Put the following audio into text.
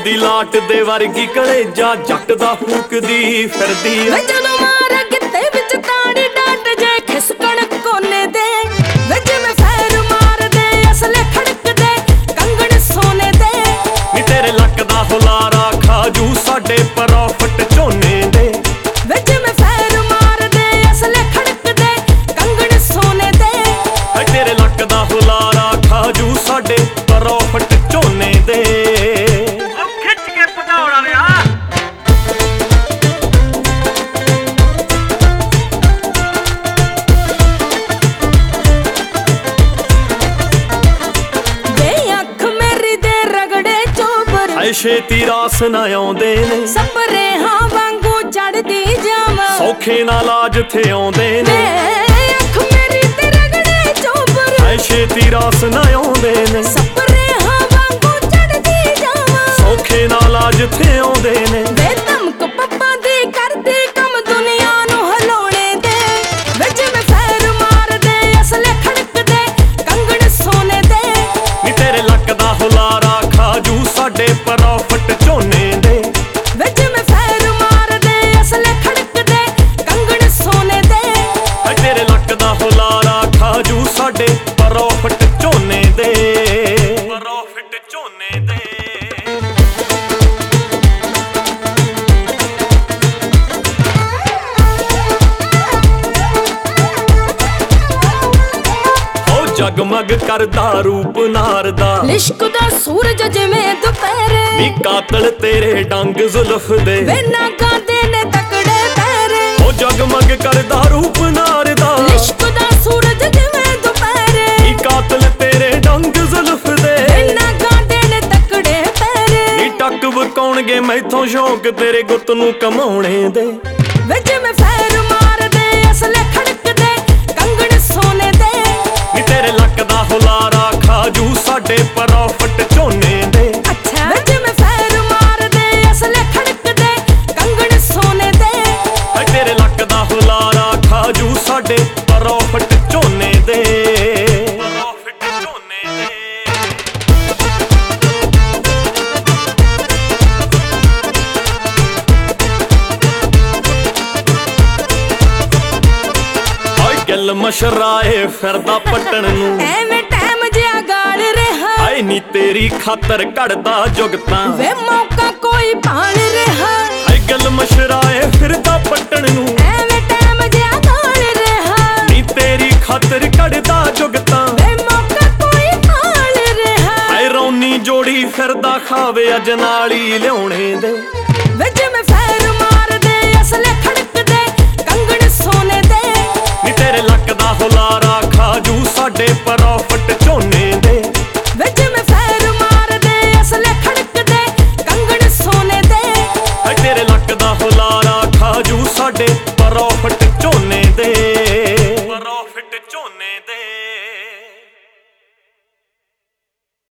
ਦੀ ਲਾਟ ਦੇ ਵਰਗੀ ਕਲੇਜਾ ਜੱਟ ਦਾ ਫੂਕਦੀ ਫਿਰਦੀ ਵੇ ਜਦੋਂ ਮਾਰ ਗਿੱਤੇ ਵਿੱਚ ਤਾੜੀ ਡਾਟ ਜੇ ਖਿਸਕਣ ਕੋਨੇ ਦੇ ਵੇ ਜਿਵੇਂ ਫੈਰ ਮਾਰਦੇ ਅਸਲੇ ਖੜਕਦੇ ਕੰਗਣ ਸੋਨੇ ਦੇ ਨੀ ਤੇਰੇ ਲੱਕ ਦਾ ਹੁਲਾਰਾ ਖਾਜੂ ਸਾਡੇ ਪ੍ਰੋਫਿਟ ਝੋਨੇ ਦੇ ਵੇ ਜਿਵੇਂ ਫੈਰ ਮਾਰਦੇ ਅਸਲੇ ਖੜਕਦੇ ਕੰਗਣ ਸੋਨੇ ਦੇ ਤੇਰੇ ਲੱਕ ਦਾ ਹੁਲਾਰਾ ਖਾਜੂ ਸਾਡੇ ਪ੍ਰੋਫਿਟ ਝੋਨੇ ਦੇ ਖਿੱਚ ਕੇ ਭਜਾਉਣਾ ਰਿਆ ਐ ਛੇਤੀ ਰਾਸ ਨਾ ਆਉਂਦੇ ਨੇ ਸਪਰੇ ਹਾਂ ਵਾਂਗੂ ਚੜਦੀ ਜਾਵਾਂ ਸੌਖੇ ਨਾਲ ਆ ਜਿੱਥੇ ਆਉਂਦੇ ਨੇ ਅੱਖ ਮੇਰੀ ਤੇ ਰਗੜੇ ਚੋਬਰ ਐ ਛੇਤੀ ਰਾਸ ਨਾ ਆਉਂਦੇ ਨੇ ਸਪਰੇ ਹਾਂ ਵਾਂਗੂ ਚੜਦੀ ਜਾਵਾਂ ਸੌਖੇ ਨਾਲ ਆ ਜਿੱਥੇ ਆਉਂਦੇ ਨੇ ਵੇ ਧਮਕ ਪੱਪਾਂ ਦੀ ਕਰਦੀ ਕੰਮ ਦੁਨੀਆ ਨੂੰ ਹਲਾਉਣੇ ਦੇ ਵੇ ਜਿਵੇਂ ਫੈਰ ਮਾਰਦੇ ਅਸਲੇ ਖੜਕਦੇ ਕੰਗਣ ਸੋਨੇ ਦੇ ਨੀ ਤੇਰੇ ਲੱਕ ਦਾ ਹੁਲਾਰਾ ਖਾਜੂ ਸਾਡੇ ਪ੍ਰੋਫਿਟ ਝੋਨੇ ਦੇ ਵੇ ਜਿਵੇਂ ਫੈਰ ਮਾਰਦੇ ਅਸਲੇ ਖੜਕਦੇ ਕੰਗਣ ਸੋਨੇ ਦੇ ਤੇਰੇ ਲੱਕ ਦਾ ਹੁਲਾਰਾ ਖਾਜੂ ਸਾਡੇ ਪ੍ਰੋਫਿਟ ਝੋਨੇ ਦੇ ਪ੍ਰੋਫਿਟ ਝੋਨੇ ਦੇ ਜਗਮਗ ਕਰਦਾ ਰੂਪ ਨਾਰ ਦਾ ਲਿਸ਼ਕਦਾ ਸੂਰਜ ਜਿਵੇਂ ਦੁਪਹਿਰੇ ਨੀ ਕਾਤਲ ਤੇਰੇ ਡੰਗ ਜ਼ੁਲਫ ਦੇ ਵੇ ਨਾਗਾਂ ਨੇ ਤਕੜੇ ਪੈਰੇ ਉਹ ਜਗਮਗ ਕਰਦਾ ਰੂਪ ਨਾਰ ਦਾ ਲਿਸ਼ਕਦਾ ਸੂਰਜ ਜਿਵੇਂ ਦੁਪਹਿਰੇ ਨੀ ਕਾਤਲ ਤੇਰੇ ਡੰਗ ਜ਼ੁਲਫ ਦੇ ਵੇ ਨਾਗਾਂ ਨੇ ਤਕੜੇ ਪੈਰੇ ਨੀ ਟੱਕ ਵਕਾਉਣਗੇ ਮੈਥੋਂ ਸ਼ੌਂਕ ਤੇਰੇ ਗੁੱਤ ਨੂੰ ਕਮਾਉਣੇ ਦੇ ਵੇ ਜਿਵੇਂ ਫੈਰ ਮਾਰਦੇ ਅਸਲੇ ਖੜਕਦੇ ਕੰਗਣ ਸੋਨੇ ਦੇ ਨੀ ਤੇਰੇ ਲੱਕ ਦਾ ਹੁਲਾਰਾ ਖਾਜੂ ਸਾਡੇ ਪ੍ਰੋਫਿਟ ਝੋਨੇ ਦੇ ਅੱਛਾ ਵੇ ਜਿਵੇਂ ਫੈਰ ਮਾਰਦੇ ਅਸਲੇ ਖੜਕਦੇ ਕੰਗਣ ਸੋਨੇ ਦੇ ਤੇਰੇ ਲੱਕ ਦਾ ਹੁਲਾਰਾ ਖਾਜੂ ਸਾਡੇ ਪ੍ਰੋਫਿਟ ਝੋਨੇ ਦੇ ਪ੍ਰੋਫਿਟ ਝੋਨੇ ਦੇ ਗੱਲ ਮਸ਼ਰਾਏ ਫਿਰਦਾ ਪਟਣ ਨੂੰ ਐਵੇਂ ਟਾਈਮ ਜਿਆ ਗਾਲ ਰਿਹਾ ਆਏ ਨੀ ਤੇਰੀ ਖਾਤਰ ਘੜਦਾ ਜੁਗਤਾਂ ਵੇ ਮੌਕਾ ਕੋਈ ਭਾਲ ਰਿਹਾ ਆਏ ਗੱਲ ਮਸ਼ਰਾਏ ਫਿਰਦਾ ਪਟਣ ਨੂੰ ਐਵੇਂ ਟਾਈਮ ਜਿਆ ਗਾਲ ਰਿਹਾ ਨੀ ਤੇਰੀ ਖਾਤਰ ਘੜਦਾ ਜੁਗਤਾਂ ਵੇ ਮੌਕਾ ਕੋਈ ਭਾਲ ਰਿਹਾ ਆਏ ਰੌਣੀ ਜੋੜੀ ਫਿਰਦਾ ਖਾਵੇ ਅੱਜ ਨਾਲ ਹੀ ਲਿਆਉਣੇ ਦੇ